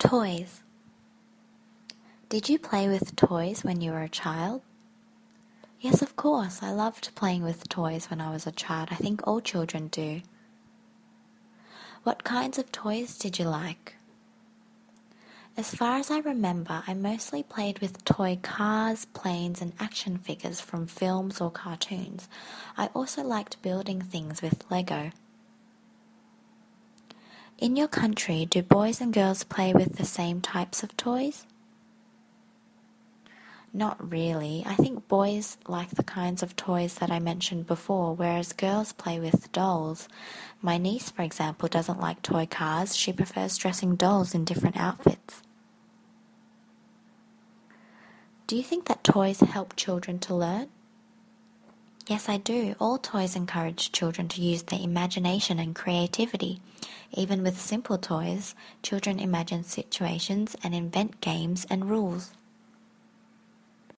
Toys. Did you play with toys when you were a child? Yes, of course. I loved playing with toys when I was a child. I think all children do. What kinds of toys did you like? As far as I remember, I mostly played with toy cars, planes, and action figures from films or cartoons. I also liked building things with Lego. In your country, do boys and girls play with the same types of toys? Not really. I think boys like the kinds of toys that I mentioned before, whereas girls play with dolls. My niece, for example, doesn't like toy cars. She prefers dressing dolls in different outfits. Do you think that toys help children to learn? Yes, I do. All toys encourage children to use their imagination and creativity. Even with simple toys, children imagine situations and invent games and rules.